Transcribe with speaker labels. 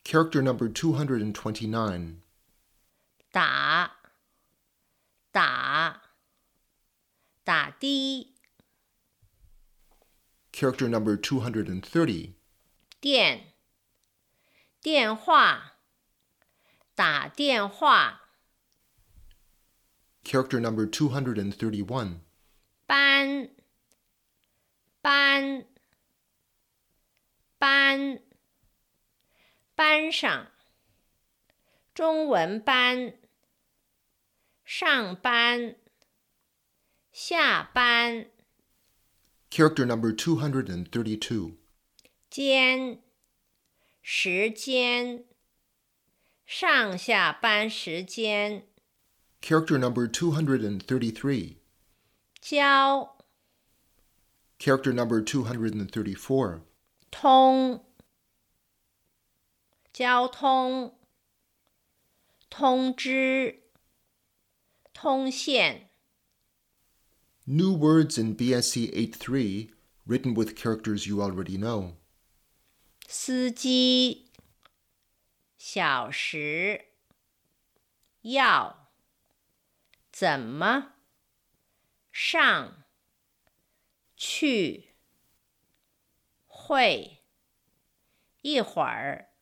Speaker 1: Character number 229.
Speaker 2: 打的
Speaker 1: Character number 230.
Speaker 2: 电话打电话
Speaker 1: Character number 231.
Speaker 2: 班上中文班上班下班
Speaker 1: Character number 232.
Speaker 2: 时间上下班时间
Speaker 1: Character number 233.
Speaker 2: 交
Speaker 1: Character number 234.
Speaker 2: 交通通知通线
Speaker 1: New words in BSC 8.3 written with characters you already know.
Speaker 2: 司机小时要怎么上去会一会儿